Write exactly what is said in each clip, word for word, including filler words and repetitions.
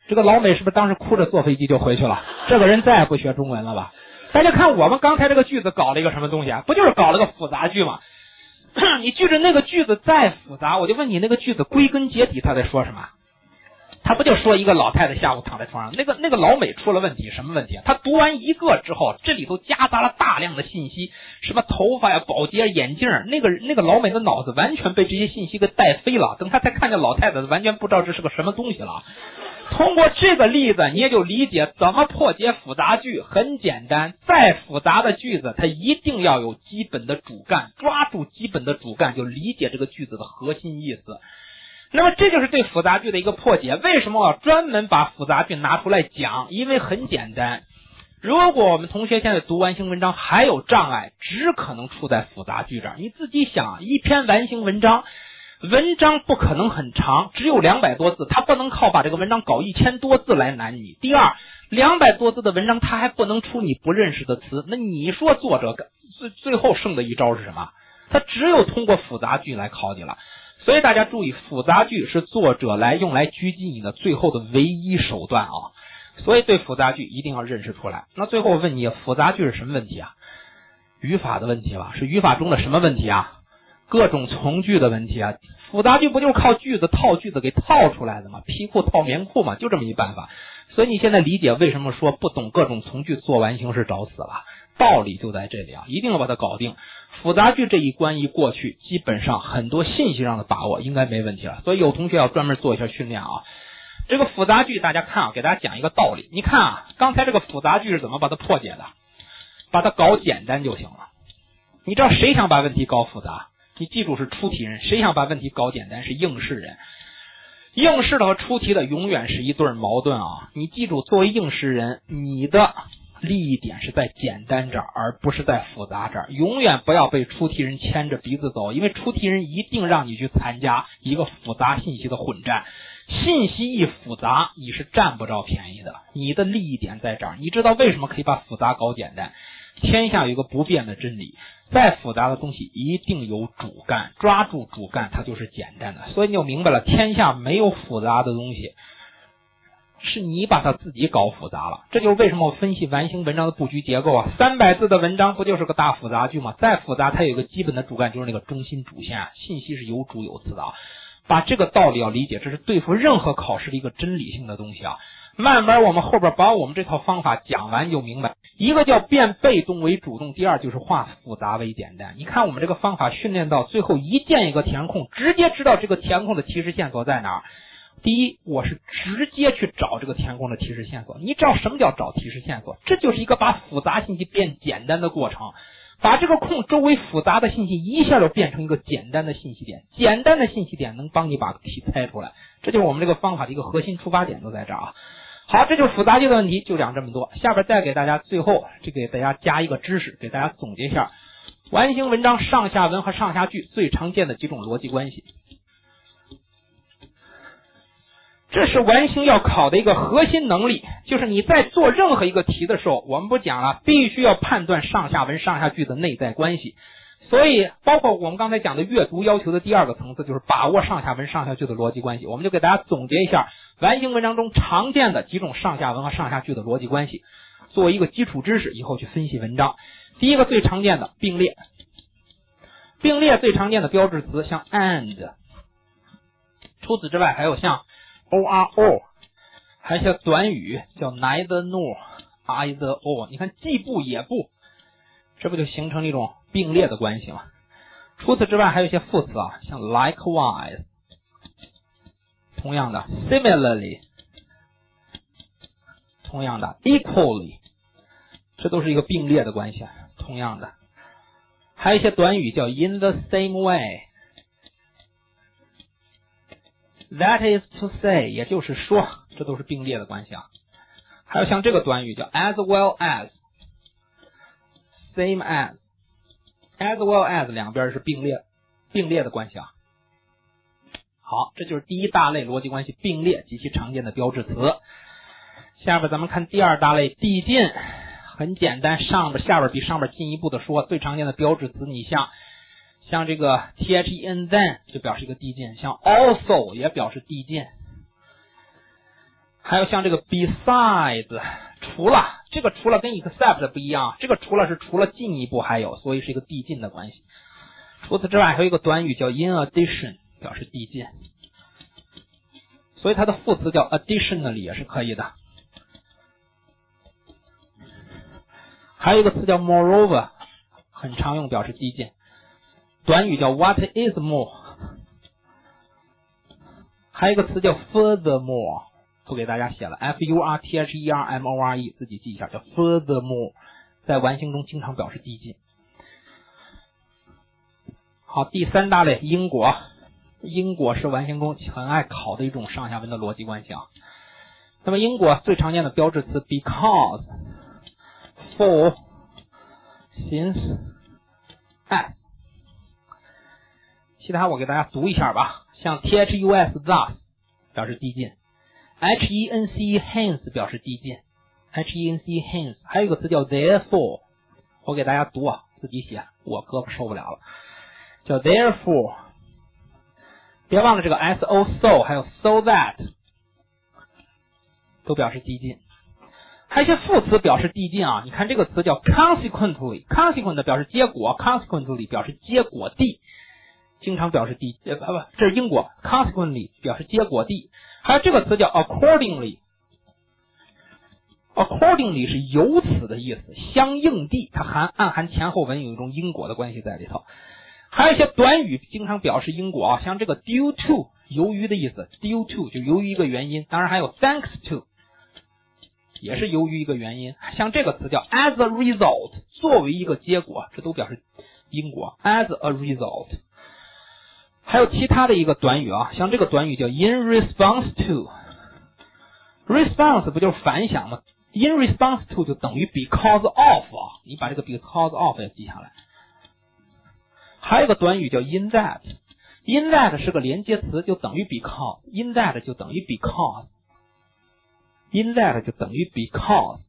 这个老美是不是当时哭着坐飞机就回去了？这个人再也不学中文了吧？大家看我们刚才这个句子搞了一个什么东西啊？不就是搞了个复杂句吗？你记着那个句子再复杂，我就问你那个句子归根结底他在说什么？他不就说一个老太太下午躺在床上，那个那个老美出了问题，什么问题啊？他读完一个之后，这里头夹杂了大量的信息，什么头发呀、保洁、眼镜，那个那个老美的脑子完全被这些信息给带飞了。等他才看见老太太，完全不知道这是个什么东西了。通过这个例子，你也就理解怎么破解复杂句。很简单，再复杂的句子，它一定要有基本的主干，抓住基本的主干，就理解这个句子的核心意思。那么这就是对复杂句的一个破解。为什么我要专门把复杂句拿出来讲？因为很简单，如果我们同学现在读完形文章还有障碍，只可能出在复杂句这儿。你自己想，一篇完形文章，文章不可能很长，只有两百多字，它不能靠把这个文章搞一千多字来难你。第二，两百多字的文章，它还不能出你不认识的词。那你说作者最最后剩的一招是什么？他只有通过复杂句来考你了。所以大家注意，复杂句是作者来用来狙击你的最后的唯一手段啊！所以对复杂句一定要认识出来。那最后我问你，复杂句是什么问题啊？语法的问题吧？是语法中的什么问题啊？各种从句的问题啊！复杂句不就是靠句子套句子给套出来的吗？皮裤套棉裤嘛，就这么一办法。所以你现在理解为什么说不懂各种从句做完形是找死了，道理就在这里啊！一定要把它搞定。复杂句这一关一过去，基本上很多信息上的把握应该没问题了。所以有同学要专门做一下训练啊。这个复杂句大家看啊，给大家讲一个道理。你看啊，刚才这个复杂句是怎么把它破解的？把它搞简单就行了。你知道谁想把问题搞复杂？你记住是出题人。谁想把问题搞简单？是应试人。应试的和出题的永远是一对矛盾啊！你记住，作为应试人，你的利益点是在简单这儿，而不是在复杂这儿。永远不要被出题人牵着鼻子走，因为出题人一定让你去参加一个复杂信息的混战。信息一复杂，你是占不着便宜的。你的利益点在这儿。你知道为什么可以把复杂搞简单？天下有一个不变的真理，再复杂的东西一定有主干，抓住主干它就是简单的。所以你就明白了，天下没有复杂的东西，是你把它自己搞复杂了。这就是为什么我分析完形文章的布局结构啊。三百字的文章不就是个大复杂句吗？再复杂它有一个基本的主干，就是那个中心主线啊，信息是有主有次的啊。把这个道理要理解，这是对付任何考试的一个真理性的东西啊。慢慢我们后边把我们这套方法讲完就明白，一个叫变被动为主动，第二就是化复杂为简单。你看我们这个方法训练到最后，一建一个填空，直接知道这个填空的提示线索在哪儿。第一，我是直接去找这个填空的提示线索。你知道什么叫找提示线索？这就是一个把复杂信息变简单的过程。把这个空周围复杂的信息一下就变成一个简单的信息点，简单的信息点能帮你把题猜出来。这就是我们这个方法的一个核心出发点都在这儿啊。好，这就是复杂句的问题，就讲这么多。下边再给大家最后这给大家加一个知识，给大家总结一下完形文章上下文和上下句最常见的几种逻辑关系。这是完形要考的一个核心能力，就是你在做任何一个题的时候，我们不讲了，必须要判断上下文上下句的内在关系。所以包括我们刚才讲的阅读要求的第二个层次，就是把握上下文上下句的逻辑关系。我们就给大家总结一下完形文章中常见的几种上下文和上下句的逻辑关系，作为一个基础知识，以后去分析文章。第一个最常见的并列，并列最常见的标志词像 and， 除此之外还有像 or or， 还有一些短语叫 neither nor either or， 你看既不也不，这不就形成了一种并列的关系吗？除此之外还有一些副词啊，像 likewise， 同样的 similarly， 同样的 equally， 这都是一个并列的关系，同样的。还有一些短语叫 in the same way， that is to say， 也就是说，这都是并列的关系啊。还有像这个短语叫 as well as， same as， as well as 两边是并列并列的关系啊。好，这就是第一大类逻辑关系，并列及其常见的标志词。下边咱们看第二大类，递进。很简单，上边下边比上边进一步的说，最常见的标志词，你像像这个 then then 就表示一个递进，像 also 也表示递进。 还有像这个 besides， 除了这个除了跟 except 不一样，这个除了是除了进一步还有，所以是一个递进的关系。除此之外还有一个短语叫 in addition， 表示递进，所以它的副词叫 additionally 也是可以的。还有一个词叫 moreover， 很常用，表示递进。短语叫 what is more， 还有一个词叫 furthermore， 不给大家写了 F U R T H E R M O R E， 自己记一下，叫 furthermore， 在完形中经常表示递进。好，第三大类因果，因果是完形中很爱考的一种上下文的逻辑关系啊。那么因果最常见的标志词 because for since as， 其他我给大家读一下吧，像 T H U S thus 表示递进， H E N C hence 表示递进， H E N C hence， 还有一个词叫 therefore， 我给大家读啊，自己写，我胳膊受不了了，叫 therefore， 别忘了这个 so so 还有 so that 都表示递进。还有一些副词表示递进啊，你看这个词叫 consequently， consequent 表示结果， consequently 表示结果地，经常表示递呃不不，这是因果 consequently 表示结果地。还有这个词叫 accordingly， accordingly 是由此的意思，相应地，它含暗含前后文有一种因果的关系在里头。还有一些短语经常表示因果啊，像这个 due to 由于的意思， due to 就由于一个原因，当然还有 thanks to 也是由于一个原因，像这个词叫 as a result， 作为一个结果，这都表示因果 as a result。 还有其他的一个短语啊，像这个短语叫 in response to， response 不就是反响吗？ in response to 就等于 because of 啊，你把这个 because of 也记下来。还有一个短语叫 in that， in that 是个连接词，就等于 because， in that 就等于 because， in that 就等于 because。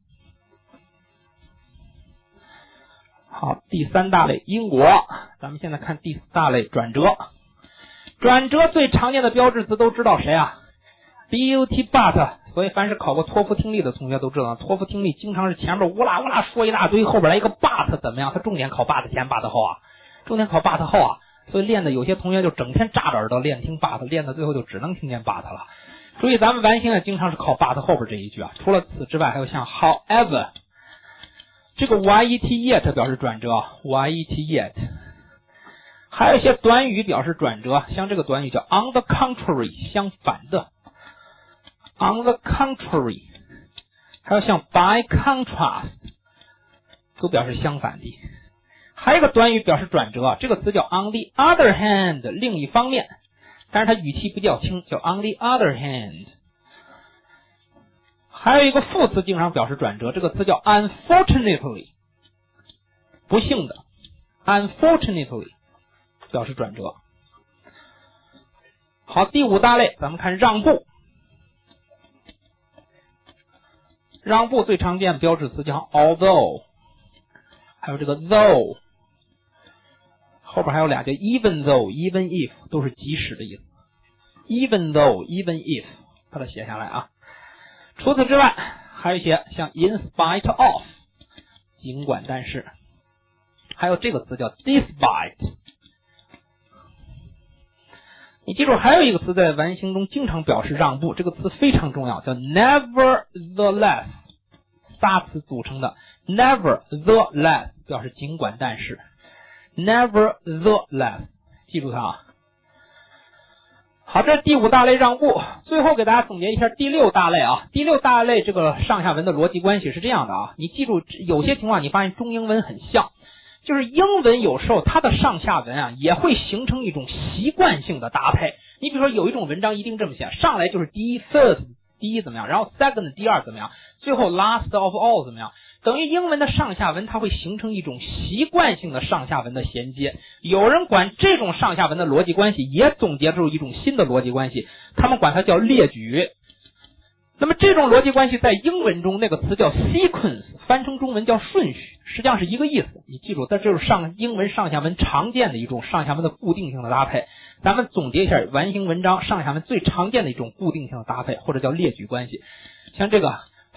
好，第三大类因果，咱们现在看第四大类转折。转折最常见的标志词都知道谁啊？ but but， 所以凡是考过托福听力的同学都知道，托福听力经常是前面乌拉乌拉说一大堆，后边来一个 but 怎么样？它重点考 but 前 but 后啊，重点考 but 后啊，所以练的有些同学就整天扎着耳朵练听 but， 练到最后就只能听见 but 了。所以咱们完形也经常是考 but 后边这一句啊。除了此之外，还有像 however， 这个 yet yet 表示转折 ，yet yet。还有一些短语表示转折，像这个短语叫 on the contrary， 相反的 on the contrary， 还有像 by contrast 都表示相反的。还有一个短语表示转折，这个词叫 on the other hand， 另一方面，但是它语气不较轻，叫 on the other hand。 还有一个副词经常表示转折，这个词叫 unfortunately， 不幸的 unfortunately 表示转折。好，第五大类咱们看让步。让步最常见的标志词叫 although， 还有这个 though， 后边还有俩叫 even though even if， 都是即使的意思。 even though even if 把它写下来啊。除此之外还有一些像 in spite of， 尽管但是，还有这个词叫 despite。你记住还有一个词在完形中经常表示让步，这个词非常重要，叫 nevertheless， 仨词组成的 nevertheless 表示尽管但是 nevertheless， 记住它啊。好，这是第五大类让步。最后给大家总结一下第六大类啊。第六大类这个上下文的逻辑关系是这样的啊，你记住有些情况你发现中英文很像，就是英文有时候它的上下文啊也会形成一种习惯性的搭配。你比如说有一种文章一定这么写，上来就是第一 first 第一怎么样，然后 second 第二怎么样，最后 last of all 怎么样，等于英文的上下文它会形成一种习惯性的上下文的衔接。有人管这种上下文的逻辑关系也总结出一种新的逻辑关系，他们管它叫列举。那么这种逻辑关系在英文中那个词叫 sequence， 翻成中文叫顺序，实际上是一个意思。你记住，这就是上英文上下文常见的一种上下文的固定性的搭配。 咱们总结一下完形文章上下文最常见的一种固定性的搭配，或者叫列举关系。像这个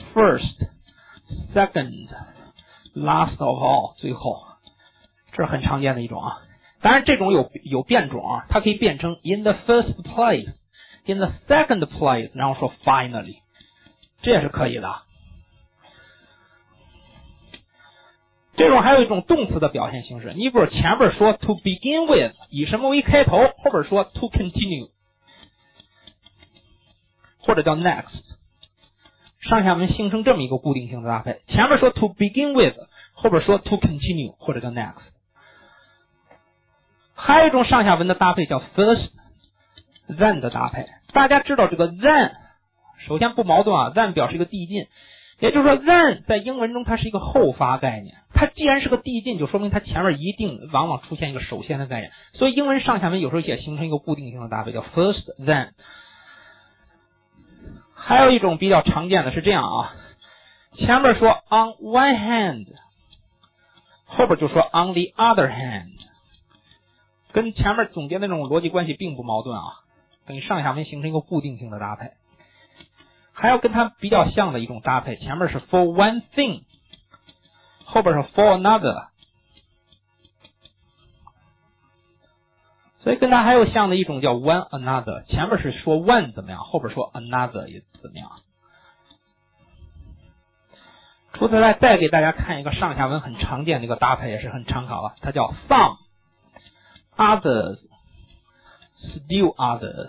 first、second、last of all， 最后，这是很常见的一种啊。当然这种有有变种啊，它可以变成 in the first place、in the second place， 然后说 finally， 这也是可以的。这种还有一种动词的表现形式，你比如前边说 to begin with， 以什么为开头，后边说 to continue， 或者叫 next， 上下文形成这么一个固定性的搭配，前面说 to begin with， 后边说 to continue， 或者叫 next。 还有一种上下文的搭配叫 first then 的搭配，大家知道这个 then 首先不矛盾啊， then 表示一个递进，也就是说 then 在英文中它是一个后发概念，它既然是个递进，就说明它前面一定往往出现一个首先的概念，所以英文上下文有时候也形成一个固定性的搭配叫 first then。 还有一种比较常见的是这样啊，前面说 on one hand， 后边就说 on the other hand， 跟前面总结的那种逻辑关系并不矛盾啊，等于上下文形成一个固定性的搭配。还有跟它比较像的一种搭配，前面是 for one thing， 后边是 for another， 所以跟它还有像的一种叫 one another， 前面是说 one 怎么样，后边说 another 也怎么样。除此之外，再给大家看一个上下文很常见的一个搭配，也是很常考的，它叫 some others still others，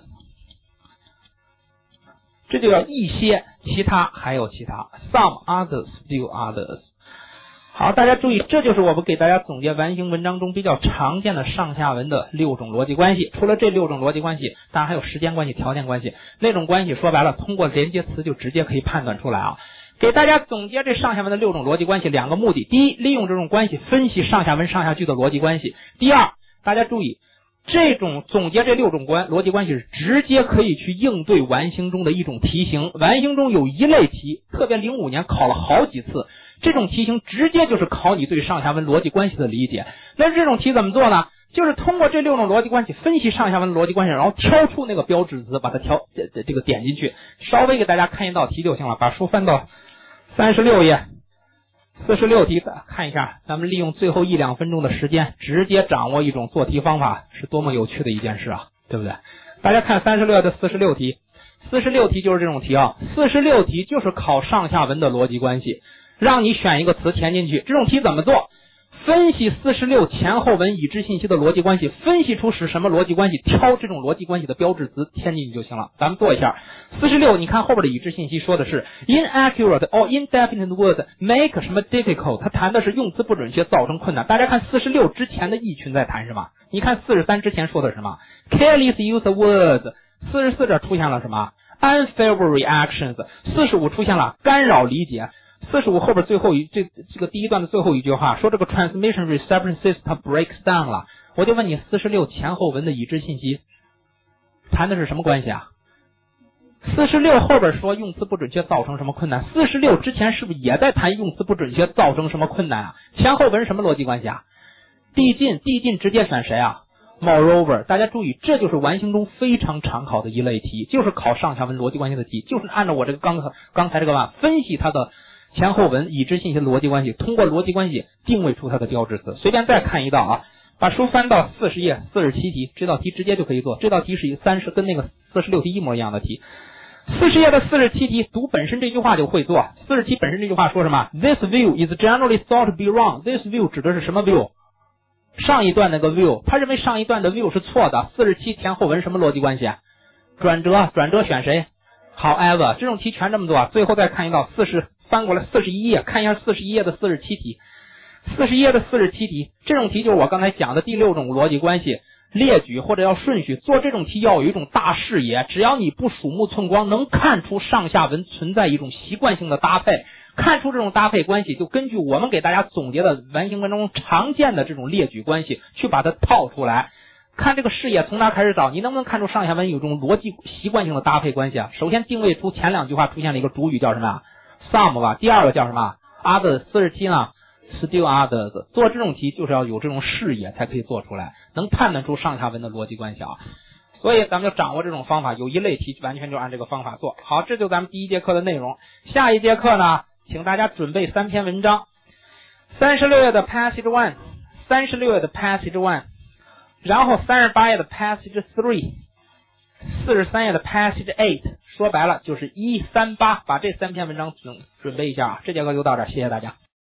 这就叫一些其他还有其他 some others still others。 好，大家注意，这就是我们给大家总结完形文章中比较常见的上下文的六种逻辑关系。除了这六种逻辑关系，当然还有时间关系、条件关系，那种关系说白了通过连接词就直接可以判断出来啊。给大家总结这上下文的六种逻辑关系两个目的，第一，利用这种关系分析上下文上下句的逻辑关系，第二，大家注意这种总结这六种关逻辑关系是直接可以去应对完形中的一种题型。完形中有一类题，特别零五年考了好几次，这种题型直接就是考你对上下文逻辑关系的理解。那这种题怎么做呢？就是通过这六种逻辑关系分析上下文逻辑关系，然后挑出那个标志词，把它调这这个点进去。稍微给大家看一道题就行了，把书翻到三十六页，四十六题看一下，咱们利用最后一两分钟的时间直接掌握一种做题方法，是多么有趣的一件事啊，对不对？大家看三十六页的四十六题，四十六题就是这种题啊，四十六题就是考上下文的逻辑关系，让你选一个词填进去。这种题怎么做？分析四十六前后文已知信息的逻辑关系，分析出是什么逻辑关系，挑这种逻辑关系的标志词填进去就行了。咱们做一下四十六，你看后边的已知信息说的是 inaccurate or indefinite words make 什么 difficult， 它谈的是用词不准确造成困难。大家看四十六之前的意群在谈什么？你看四十三之前说的是什么？ careless use of words， 四十四这出现了什么？ unfavorable reactions， 四十五出现了干扰理解，四十五后边最后一这这个第一段的最后一句话说这个 transmission reception system breaks down 了，我就问你四十六前后文的已知信息谈的是什么关系啊？四十六后边说用词不准确造成什么困难，四十六之前是不是也在谈用词不准确造成什么困难啊？前后文什么逻辑关系啊？递进，递进直接选谁啊？ moreover， 大家注意，这就是完形中非常常考的一类题，就是考上下文逻辑关系的题，就是按照我这个刚才刚才这个吧，分析它的前后文已知信息的逻辑关系，通过逻辑关系定位出它的标志词。随便再看一道啊，把书翻到四十页，四十七题，这道题直接就可以做。这道题是三十跟那个四十六题一模一样的题。四十页的四十七题，读本身这句话就会做。四十七本身这句话说什么 ？This view is generally thought to be wrong. This view 指的是什么 view？ 上一段那个 view， 他认为上一段的 view 是错的。四十七前后文什么逻辑关系？转折，转折选谁 ？However， 这种题全这么做。最后再看一道四十。翻过来四十一页，看一下四十一页的四十七题。四十一页的四十七题，这种题就是我刚才讲的第六种逻辑关系，列举或者要顺序。做这种题要有一种大视野，只要你不鼠目寸光，能看出上下文存在一种习惯性的搭配，看出这种搭配关系，就根据我们给大家总结的完形文中常见的这种列举关系去把它套出来。看这个视野从哪开始找，你能不能看出上下文有一种逻辑习惯性的搭配关系啊？首先定位出前两句话出现了一个主语叫什么啊？some 吧，第二个叫什么 others， 四十七呢 still others。做这种题就是要有这种视野才可以做出来，能判断出上下文的逻辑关系啊。 所以咱们就掌握这种方法，有一类题完全就按这个方法做。好，这就咱们第一节课的内容。下一节课呢，请大家准备三篇文章。三十六页的 Passage One， 三十六页的 Passage One， 然后三十八页的 Passage Three， 四十三页的 Passage Eight。说白了就是一三八，把这三篇文章准准备一下啊。这节课就到这儿，谢谢大家。